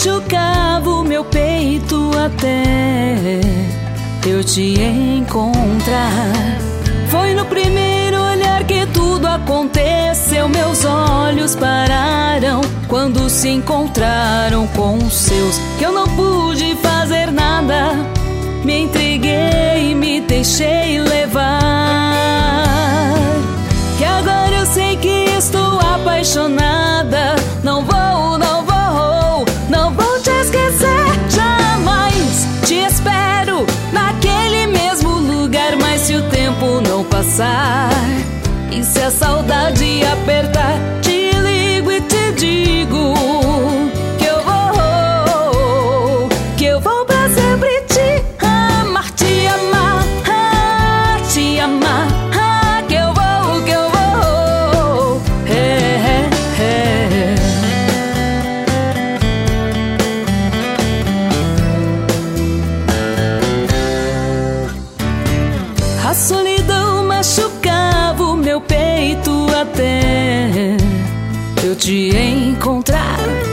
machucava o meu peito até eu te encontrar. Foi no primeiro olhar que tudo aconteceu. Meus olhos pararam quando se encontraram com os seus. Que eu não pude fazer nada, me entreguei e me deixei levar. Que agora eu sei que estou apaixonada. Não vou te esquecer jamais. Te espero naquele mesmo lugar, mas se o tempo não passar e se a saudade apertar, te ligo e te digo que eu vou pra sempre te amar, te amar, te amar. A solidão machucava o meu peito até eu te encontrar.